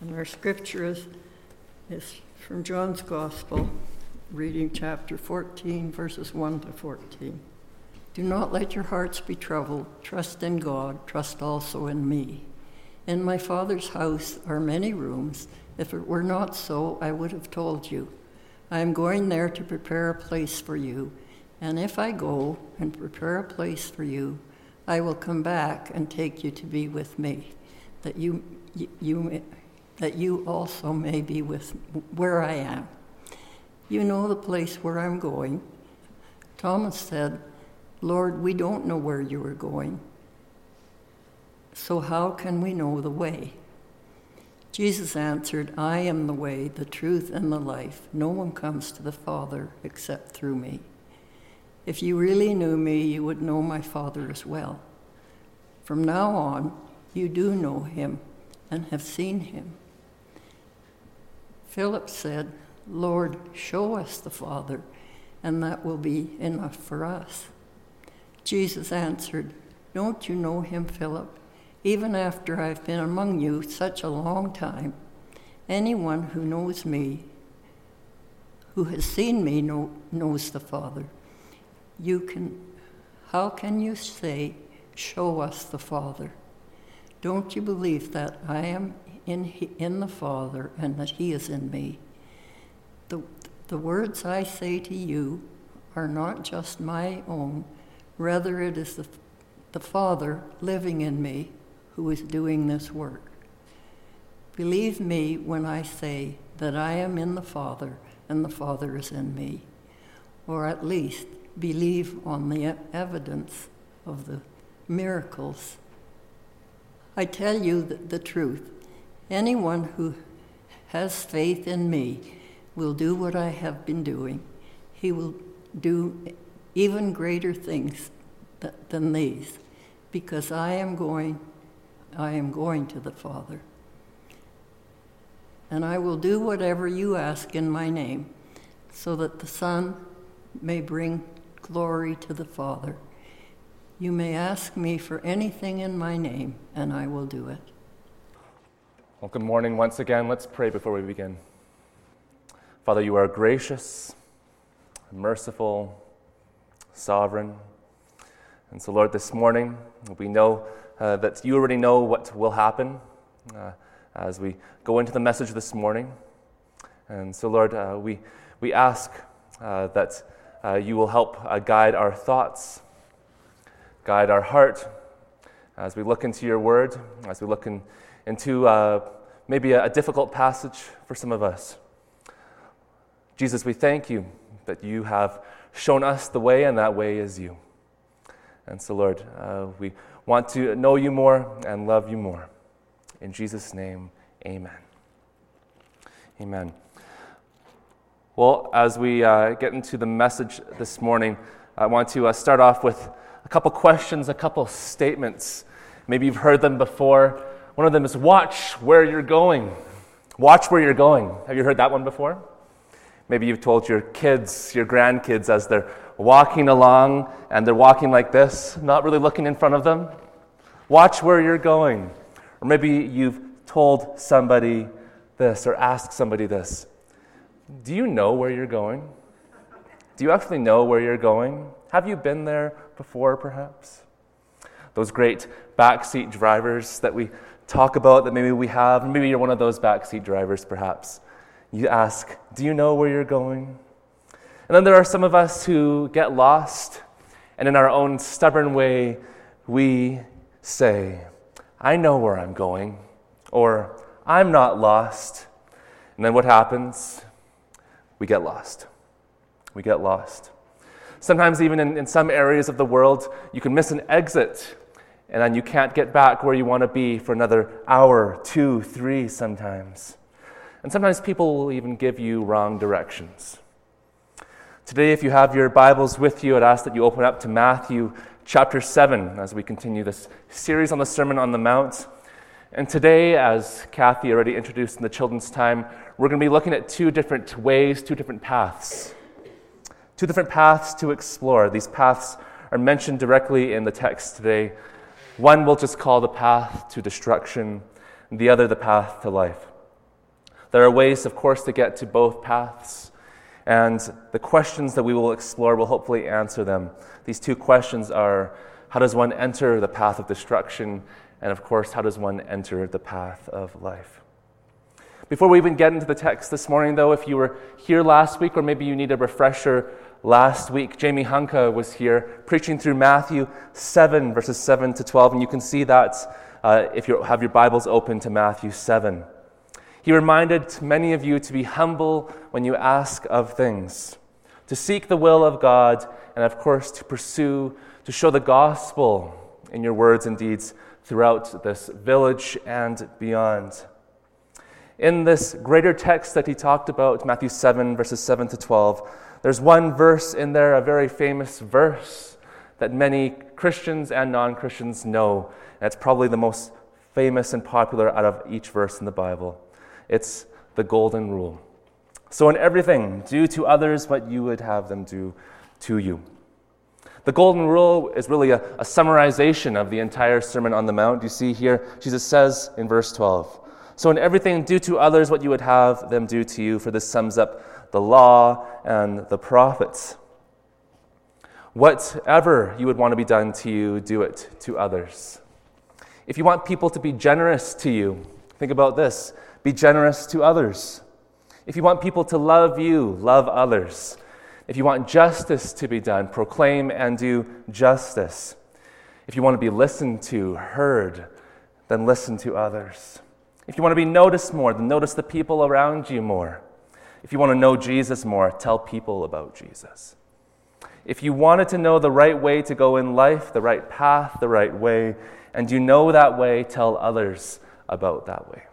And our scripture is from John's Gospel, reading chapter 14, verses 1 to 14. Do not let your hearts be troubled. Trust in God. Trust also in me. In my Father's house are many rooms. If it were not so, I would have told you. I am going there to prepare a place for you. And if I go and prepare a place for you, I will come back and take you to be with me, that you also may be with where I am. You know the place where I'm going. Thomas said, Lord, we don't know where you are going, so how can we know the way? Jesus answered, I am the way, the truth, and the life. No one comes to the Father except through me. If you really knew me, you would know my Father as well. From now on, you do know him and have seen him. Philip said, Lord, show us the Father, and that will be enough for us. Jesus answered, don't you know him, Philip? Even after I've been among you such a long time, anyone who knows me, who has seen me, knows the Father. How can you say, show us the Father? Don't you believe that I am in the Father and that he is in me? The words I say to you are not just my own, rather it is the Father living in me who is doing this work. Believe me when I say that I am in the Father and the Father is in me, or at least believe on the evidence of the miracles. I tell you the truth. Anyone who has faith in me will do what I have been doing. He will do even greater things than these, because I am going to the Father. And I will do whatever you ask in my name, so that the Son may bring glory to the Father. You may ask me for anything in my name, and I will do it. Well, good morning once again. Let's pray before we begin. Father, you are gracious, merciful, sovereign. And so, Lord, this morning, we know that you already know what will happen as we go into the message this morning. And so, Lord, we ask that you will help guide our thoughts, guide our heart as we look into your word, as we look into maybe a difficult passage for some of us. Jesus, we thank you that you have shown us the way, and that way is you. And so, Lord, we want to know you more and love you more. In Jesus' name, amen. Amen. Well, as we get into the message this morning, I want to start off with a couple questions, a couple statements. Maybe you've heard them before. One of them is, watch where you're going. Watch where you're going. Have you heard that one before? Maybe you've told your kids, your grandkids, as they're walking along and they're walking like this, not really looking in front of them. Watch where you're going. Or maybe you've told somebody this or asked somebody this. Do you know where you're going? Do you actually know where you're going? Have you been there before, perhaps? Those great backseat drivers that we talk about that maybe we have, maybe you're one of those backseat drivers, perhaps. You ask, do you know where you're going? And then there are some of us who get lost, and in our own stubborn way, we say, I know where I'm going, or I'm not lost. And then what happens? We get lost. We get lost. Sometimes even in some areas of the world, you can miss an exit, and then you can't get back where you want to be for another hour, 2, 3 sometimes. And sometimes people will even give you wrong directions. Today, if you have your Bibles with you, I'd ask that you open up to Matthew chapter 7 as we continue this series on the Sermon on the Mount. And today, as Kathy already introduced in the children's time, we're going to be looking at 2 different ways, 2 different paths. 2 different paths to explore. These paths are mentioned directly in the text today. One we'll just call the path to destruction, and the other the path to life. There are ways, of course, to get to both paths. And the questions that we will explore will hopefully answer them. These two questions are, how does one enter the path of destruction? And of course, how does one enter the path of life? Before we even get into the text this morning, though, if you were here last week, or maybe you need a refresher, last week Jamie Hunka was here preaching through Matthew 7, verses 7 to 12, and you can see that if you have your Bibles open to Matthew 7. He reminded many of you to be humble when you ask of things, to seek the will of God, and of course to pursue, to show the gospel in your words and deeds throughout this village and beyond. In this greater text that he talked about, Matthew 7, verses 7 to 12, there's one verse in there, a very famous verse that many Christians and non-Christians know, and it's probably the most famous and popular out of each verse in the Bible. It's the golden rule. So in everything, do to others what you would have them do to you. The golden rule is really a summarization of the entire Sermon on the Mount. You see here, Jesus says in verse 12, so in everything, do to others what you would have them do to you, for this sums up the law and the prophets. Whatever you would want to be done to you, do it to others. If you want people to be generous to you, think about this. Be generous to others. If you want people to love you, love others. If you want justice to be done, proclaim and do justice. If you want to be listened to, heard, then listen to others. If you want to be noticed more, then notice the people around you more. If you want to know Jesus more, tell people about Jesus. If you wanted to know the right way to go in life, the right path, the right way, and you know that way, tell others about that way.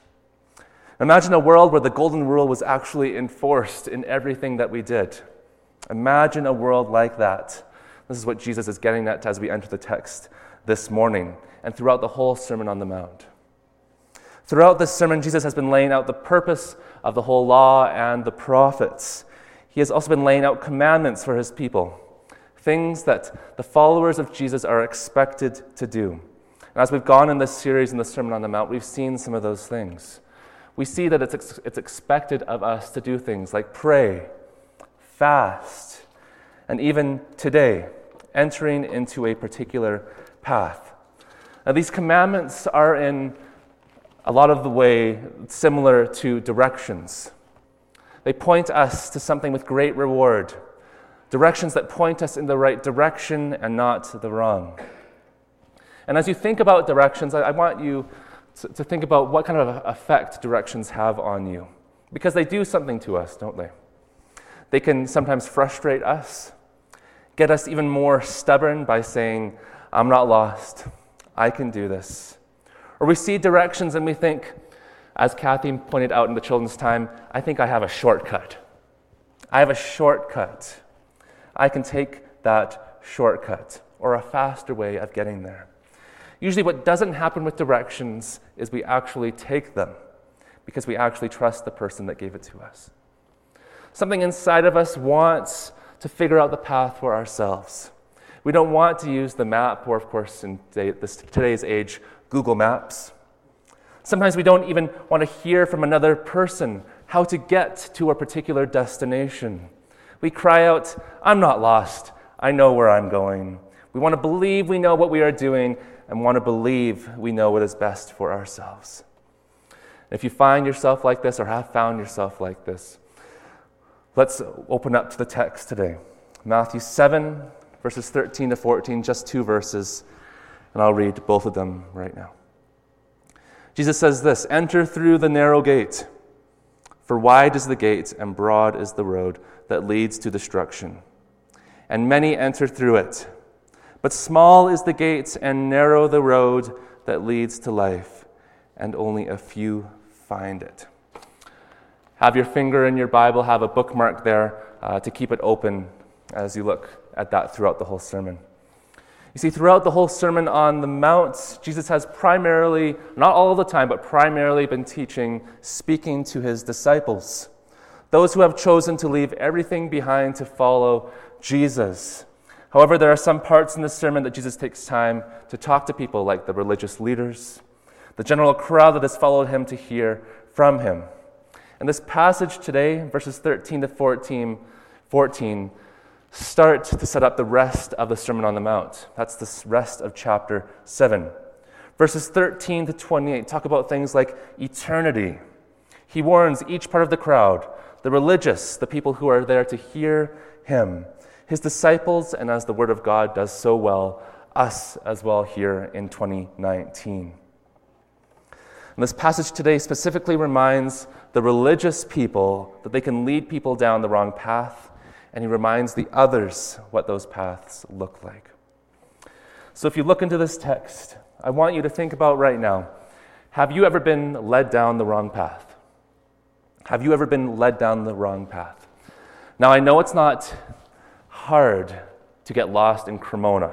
Imagine a world where the golden rule was actually enforced in everything that we did. Imagine a world like that. This is what Jesus is getting at as we enter the text this morning and throughout the whole Sermon on the Mount. Throughout this sermon, Jesus has been laying out the purpose of the whole law and the prophets. He has also been laying out commandments for his people, things that the followers of Jesus are expected to do. And as we've gone in this series in the Sermon on the Mount, we've seen some of those things. We see that it's expected of us to do things like pray, fast, and even today, entering into a particular path. Now, these commandments are in a lot of the way similar to directions. They point us to something with great reward, directions that point us in the right direction and not the wrong. And as you think about directions, I want you to think about what kind of effect directions have on you, because they do something to us, don't they? They can sometimes frustrate us, get us even more stubborn by saying, I'm not lost, I can do this. Or we see directions and we think, as Kathy pointed out in the children's time, I think I have a shortcut. I have a shortcut. I can take that shortcut, or a faster way of getting there. Usually what doesn't happen with directions is we actually take them because we actually trust the person that gave it to us. Something inside of us wants to figure out the path for ourselves. We don't want to use the map, or of course in today's age, Google Maps. Sometimes we don't even want to hear from another person how to get to a particular destination. We cry out, I'm not lost, I know where I'm going. We want to believe we know what we are doing and want to believe we know what is best for ourselves. If you find yourself like this or have found yourself like this, let's open up to the text today. Matthew 7, verses 13 to 14, just 2 verses, and I'll read both of them right now. Jesus says this, enter through the narrow gate, for wide is the gate and broad is the road that leads to destruction, and many enter through it. But small is the gate and narrow the road that leads to life, and only a few find it. Have your finger in your Bible, have a bookmark there to keep it open as you look at that throughout the whole sermon. You see, throughout the whole Sermon on the Mount, Jesus has primarily, not all the time, but primarily been teaching, speaking to his disciples, those who have chosen to leave everything behind to follow Jesus. However, there are some parts in the sermon that Jesus takes time to talk to people like the religious leaders, the general crowd that has followed him to hear from him. And this passage today, verses 13 to 14, start to set up the rest of the Sermon on the Mount. That's the rest of chapter 7. Verses 13 to 28 talk about things like eternity. He warns each part of the crowd, the religious, the people who are there to hear him, his disciples, and as the Word of God does so well, us as well here in 2019. And this passage today specifically reminds the religious people that they can lead people down the wrong path, and he reminds the others what those paths look like. So if you look into this text, I want you to think about right now, have you ever been led down the wrong path? Have you ever been led down the wrong path? Now, I know it's not hard to get lost in Cremona,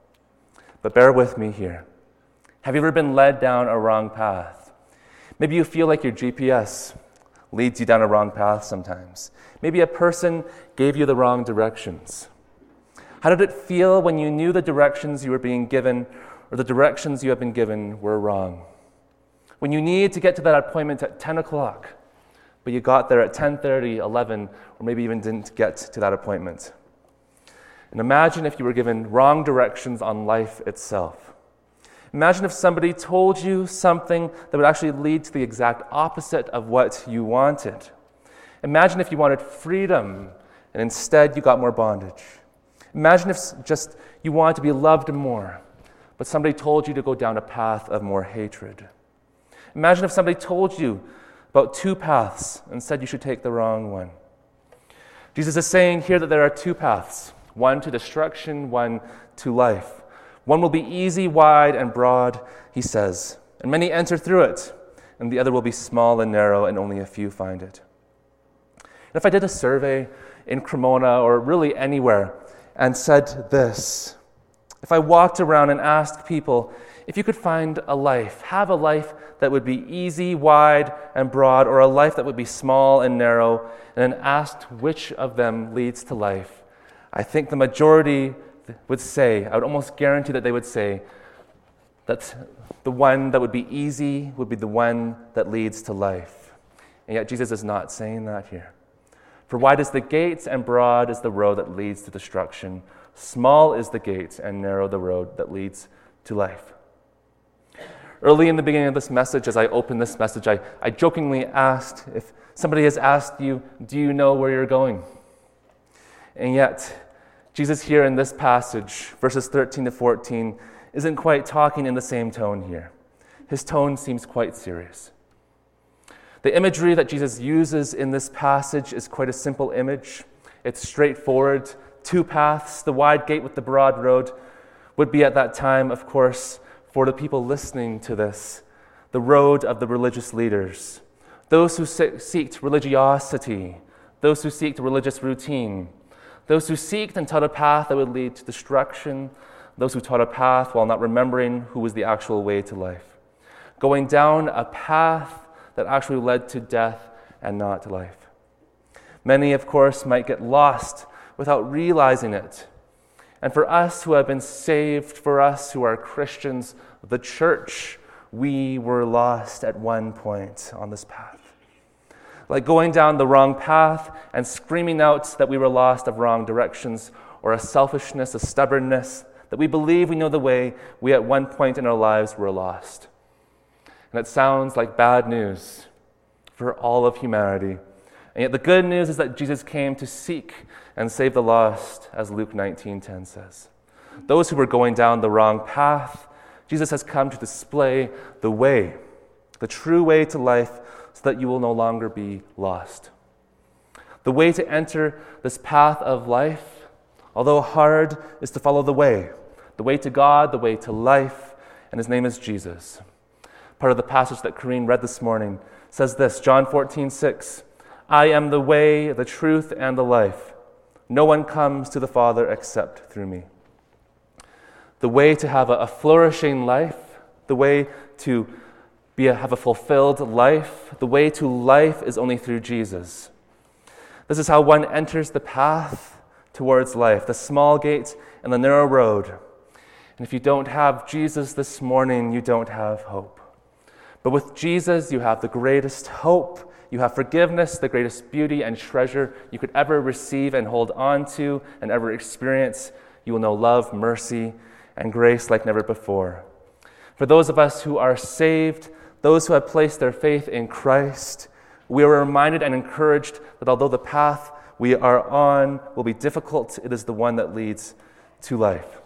but bear with me here. Have you ever been led down a wrong path? Maybe you feel like your GPS leads you down a wrong path sometimes. Maybe a person gave you the wrong directions. How did it feel when you knew the directions you were being given or the directions you have been given were wrong? When you needed to get to that appointment at 10 o'clock, but you got there at 10:30, 11, or maybe even didn't get to that appointment. And imagine if you were given wrong directions on life itself. Imagine if somebody told you something that would actually lead to the exact opposite of what you wanted. Imagine if you wanted freedom and instead you got more bondage. Imagine if just you wanted to be loved more, but somebody told you to go down a path of more hatred. Imagine if somebody told you about two paths and said you should take the wrong one. Jesus is saying here that there are two paths, one to destruction, one to life. One will be easy, wide, and broad, he says, and many enter through it, and the other will be small and narrow, and only a few find it. And if I did a survey in Cremona or really anywhere and said this, if I walked around and asked people if you could find a life, have a life that would be easy, wide, and broad, or a life that would be small and narrow, and then asked which of them leads to life, I think the majority would say, I would almost guarantee that they would say that the one that would be easy would be the one that leads to life. And yet Jesus is not saying that here. For wide is the gate and broad is the road that leads to destruction. Small is the gate and narrow the road that leads to life. Early in the beginning of this message, as I opened this message, I jokingly asked if somebody has asked you, do you know where you're going? And yet, Jesus here in this passage, verses 13 to 14, isn't quite talking in the same tone here. His tone seems quite serious. The imagery that Jesus uses in this passage is quite a simple image. It's straightforward. Two paths, the wide gate with the broad road, would be at that time, of course, for the people listening to this, the road of the religious leaders, those who seeked religiosity, those who seeked religious routine, those who seeked and taught a path that would lead to destruction, those who taught a path while not remembering who was the actual way to life, going down a path that actually led to death and not to life. Many, of course, might get lost without realizing it. And for us who have been saved, for us who are Christians, the church, we were lost at one point on this path. Like going down the wrong path and screaming out that we were lost of wrong directions, or a selfishness, a stubbornness, that we believe we know the way, we at one point in our lives were lost. And it sounds like bad news for all of humanity. And yet the good news is that Jesus came to seek and save the lost, as Luke 19:10 says. Those who were going down the wrong path, Jesus has come to display the way, the true way to life, so that you will no longer be lost. The way to enter this path of life, although hard, is to follow the way to God, the way to life, and his name is Jesus. Part of the passage that Corrine read this morning says this, John 14:6, I am the way, the truth, and the life. No one comes to the Father except through me. The way to have a flourishing life, the way to have a fulfilled life, the way to life is only through Jesus. This is how one enters the path towards life, the small gate and the narrow road. And if you don't have Jesus this morning, you don't have hope. But with Jesus, you have the greatest hope. You have forgiveness, the greatest beauty and treasure you could ever receive and hold on to and ever experience. You will know love, mercy, and grace like never before. For those of us who are saved, those who have placed their faith in Christ, we are reminded and encouraged that although the path we are on will be difficult, it is the one that leads to life.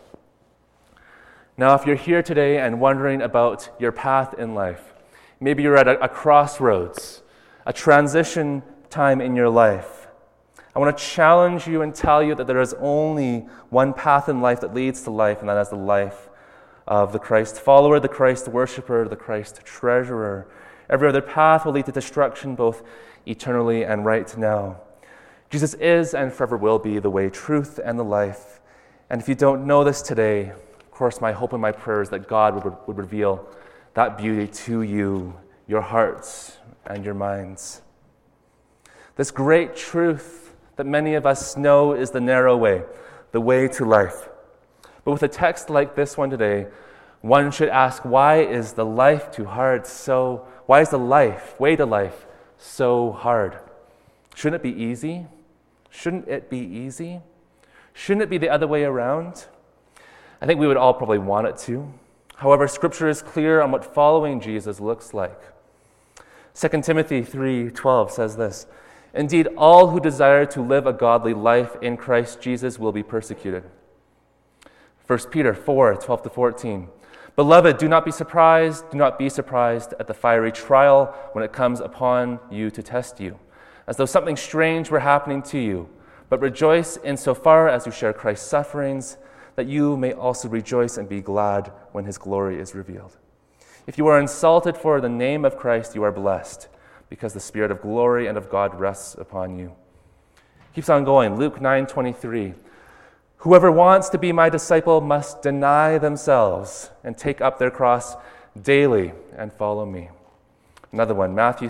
Now, if you're here today and wondering about your path in life, maybe you're at a crossroads, a transition time in your life, I want to challenge you and tell you that there is only one path in life that leads to life, and that is the life of the Christ follower, the Christ worshiper, the Christ treasurer. Every other path will lead to destruction, both eternally and right now. Jesus is and forever will be the way, truth, and the life. And if you don't know this today, of course, my hope and my prayer is that God would reveal that beauty to you, your hearts, and your minds. This great truth that many of us know is the narrow way, the way to life. But with a text like this one today, one should ask, why is the life too hard? Why is the way to life so hard? Shouldn't it be easy? Shouldn't it be easy? Shouldn't it be the other way around? I think we would all probably want it to. However, Scripture is clear on what following Jesus looks like. 2 Timothy 3:12 says this, "Indeed, all who desire to live a godly life in Christ Jesus will be persecuted." 1 Peter 4:12-14, "Beloved, do not be surprised at the fiery trial when it comes upon you to test you, as though something strange were happening to you. But rejoice insofar as you share Christ's sufferings, that you may also rejoice and be glad when his glory is revealed. If you are insulted for the name of Christ, you are blessed, because the Spirit of glory and of God rests upon you." Keeps on going, Luke 9:23, "Whoever wants to be my disciple must deny themselves and take up their cross daily and follow me." Another one, Matthew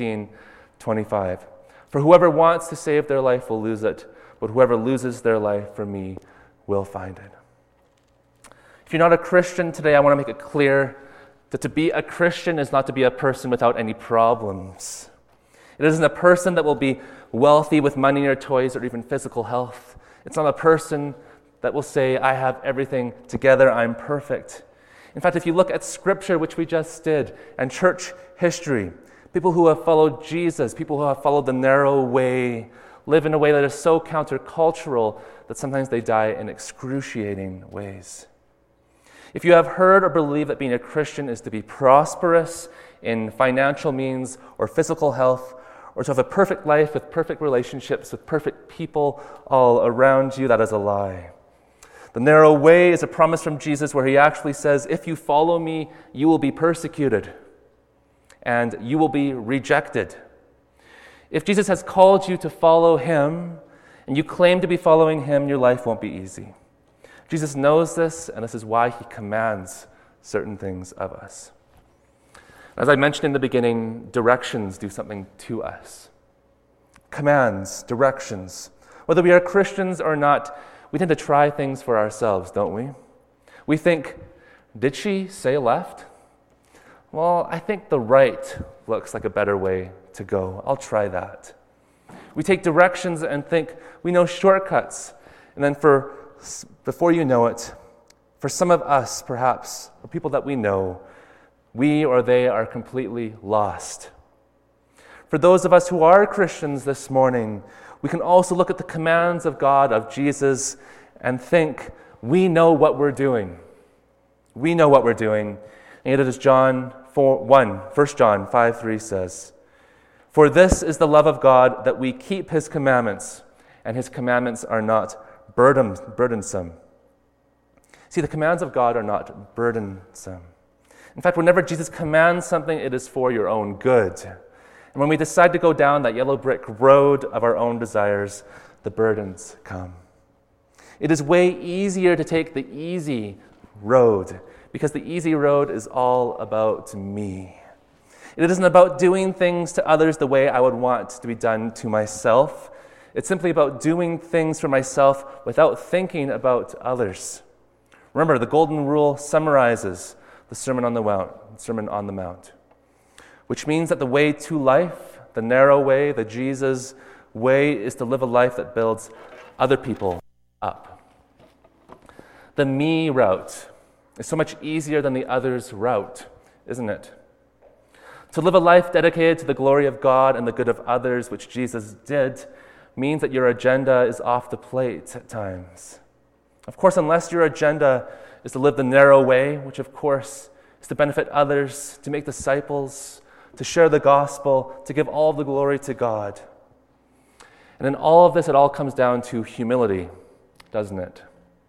16:25, "For whoever wants to save their life will lose it, but whoever loses their life for me will find it." If you're not a Christian today, I want to make it clear that to be a Christian is not to be a person without any problems. It isn't a person that will be wealthy with money or toys or even physical health. It's not a person that will say, "I have everything together, I'm perfect." In fact, if you look at Scripture, which we just did, and church history, people who have followed Jesus, people who have followed the narrow way, live in a way that is so countercultural that sometimes they die in excruciating ways. If you have heard or believe that being a Christian is to be prosperous in financial means or physical health, or to have a perfect life with perfect relationships with perfect people all around you, that is a lie. The narrow way is a promise from Jesus where he actually says, if you follow me, you will be persecuted and you will be rejected. If Jesus has called you to follow him and you claim to be following him, your life won't be easy. Jesus knows this, and this is why he commands certain things of us. As I mentioned in the beginning, directions do something to us. Commands, directions. Whether we are Christians or not, we tend to try things for ourselves, don't we? We think, did she say left? Well, I think the right looks like a better way to go. I'll try that. We take directions and think we know shortcuts. And then before you know it, for some of us, perhaps, or people that we know, we or they are completely lost. For those of us who are Christians this morning, we can also look at the commands of God, of Jesus, and think, we know what we're doing. We know what we're doing. And yet it is 1 John 5:3 says, "For this is the love of God, that we keep his commandments, and his commandments are not burdensome." See, the commands of God are not burdensome. In fact, whenever Jesus commands something, it is for your own good. And when we decide to go down that yellow brick road of our own desires, the burdens come. It is way easier to take the easy road, because the easy road is all about me. It isn't about doing things to others the way I would want to be done to myself. It's simply about doing things for myself without thinking about others. Remember, the Golden Rule summarizes the Sermon on the Mount. which means that the way to life, the narrow way, the Jesus way, is to live a life that builds other people up. The me route is so much easier than the others route, isn't it? To live a life dedicated to the glory of God and the good of others, which Jesus did, means that your agenda is off the plate at times. Of course, unless your agenda is to live the narrow way, which of course is to benefit others, to make disciples, to share the gospel, to give all the glory to God. And in all of this, it all comes down to humility, doesn't it?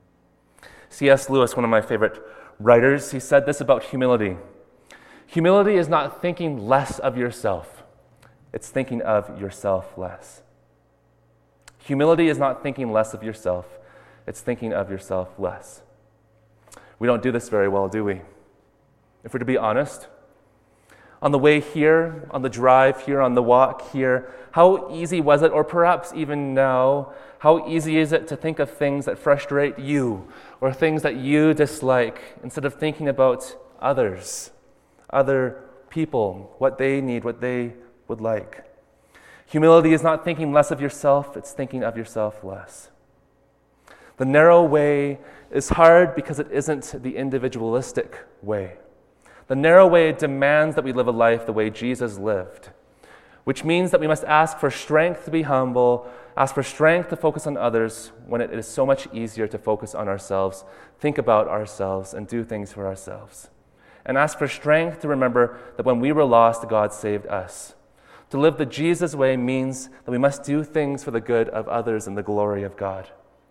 C.S. Lewis, one of my favorite writers, he said this about humility. Humility is not thinking less of yourself. It's thinking of yourself less. Humility is not thinking less of yourself. It's thinking of yourself less. We don't do this very well, do we? If we're to be honest, on the way here, on the drive here, on the walk here, how easy was it, or perhaps even now, how easy is it to think of things that frustrate you or things that you dislike instead of thinking about others, other people, what they need, what they would like? Humility is not thinking less of yourself, it's thinking of yourself less. The narrow way is hard because it isn't the individualistic way. The narrow way demands that we live a life the way Jesus lived, which means that we must ask for strength to be humble, ask for strength to focus on others when it is so much easier to focus on ourselves, think about ourselves, and do things for ourselves. And ask for strength to remember that when we were lost, God saved us. To live the Jesus way means that we must do things for the good of others and the glory of God.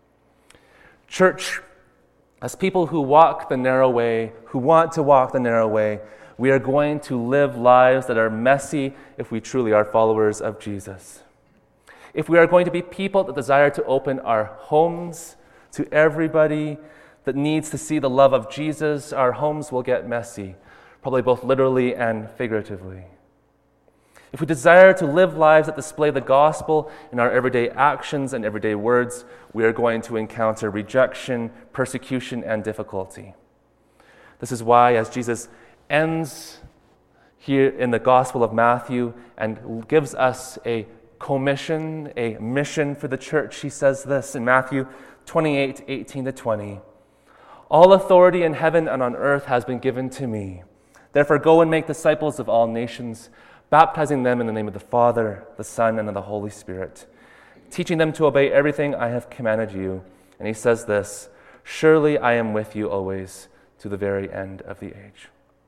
Church, as people who walk the narrow way, who want to walk the narrow way, we are going to live lives that are messy if we truly are followers of Jesus. If we are going to be people that desire to open our homes to everybody that needs to see the love of Jesus, our homes will get messy, probably both literally and figuratively. If we desire to live lives that display the gospel in our everyday actions and everyday words, we are going to encounter rejection, persecution, and difficulty. This is why, as Jesus ends here in the Gospel of Matthew and gives us a commission, a mission for the church, he says this in Matthew 28:18-20. "All authority in heaven and on earth has been given to me. Therefore go and make disciples of all nations, baptizing them in the name of the Father, the Son, and of the Holy Spirit, teaching them to obey everything I have commanded you." And he says this, "Surely I am with you always to the very end of the age."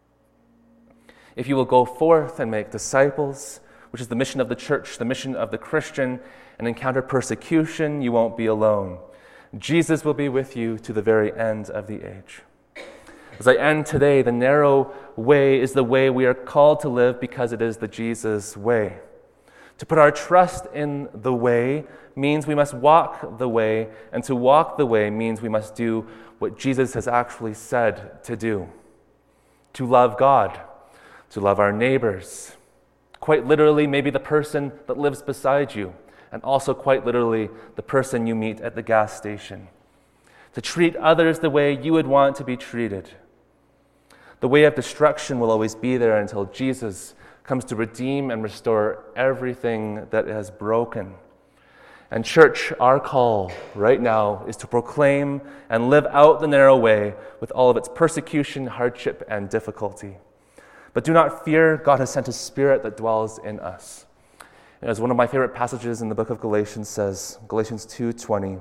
If you will go forth and make disciples, which is the mission of the church, the mission of the Christian, and encounter persecution, you won't be alone. Jesus will be with you to the very end of the age. As I end today, the narrow way is the way we are called to live because it is the Jesus way. To put our trust in the way means we must walk the way, and to walk the way means we must do what Jesus has actually said to do. To love God, to love our neighbors, quite literally maybe the person that lives beside you, and also quite literally the person you meet at the gas station. To treat others the way you would want to be treated. The way of destruction will always be there until Jesus comes to redeem and restore everything that is broken. And church, our call right now is to proclaim and live out the narrow way with all of its persecution, hardship, and difficulty. But do not fear, God has sent His Spirit that dwells in us. And as one of my favorite passages in the book of Galatians says, Galatians 2:20,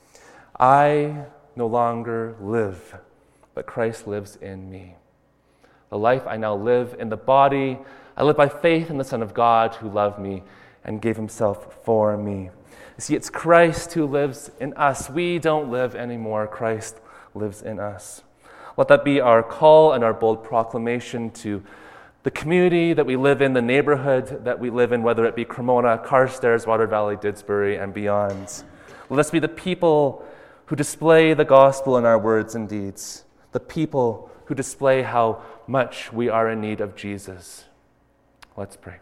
"I no longer live, but Christ lives in me. The life I now live in the body, I live by faith in the Son of God who loved me and gave Himself for me." You see, it's Christ who lives in us. We don't live anymore. Christ lives in us. Let that be our call and our bold proclamation to the community that we live in, the neighborhood that we live in, whether it be Cremona, Carstairs, Water Valley, Didsbury, and beyond. Let us be the people who display the gospel in our words and deeds, the people who display how much we are in need of Jesus. Let's pray.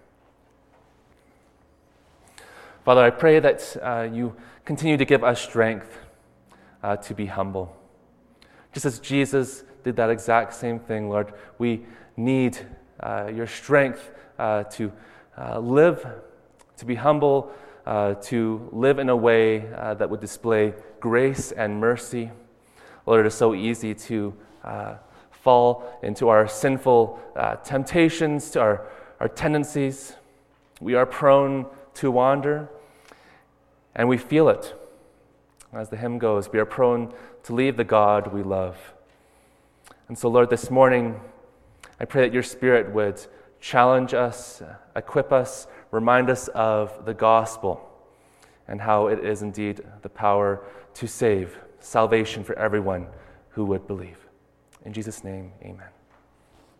Father, I pray that you continue to give us strength to be humble. Just as Jesus did that exact same thing, Lord, we need your strength to live, to be humble, to live in a way that would display grace and mercy. Lord, it is so easy to fall into our sinful temptations, to our tendencies. We are prone to wander, and we feel it. As the hymn goes, we are prone to leave the God we love. And so, Lord, this morning, I pray that your Spirit would challenge us, equip us, remind us of the gospel and how it is indeed the power to save, salvation for everyone who would believe. In Jesus' name, amen.